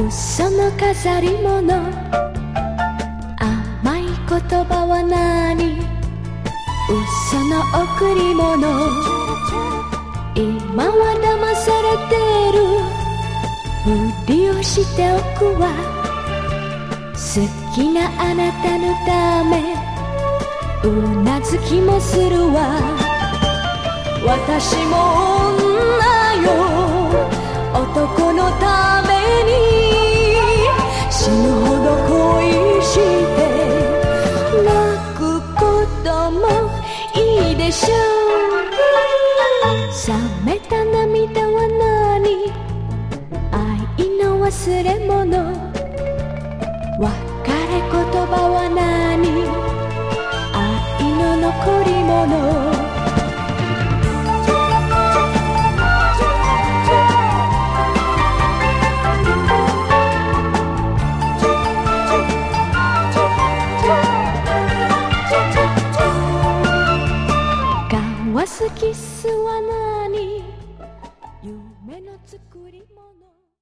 嘘の飾り物、甘い言葉は何、嘘の贈り物、今は騙されてるふりをしておくわ。好きなあなたのためうなずきもするわ。私も女よ、男のために死ぬほど恋して泣くこともいいでしょう。冷めた涙は何、愛の忘れ物、別れ言葉は何、愛の残り物。交わすキスは何、夢の作り物。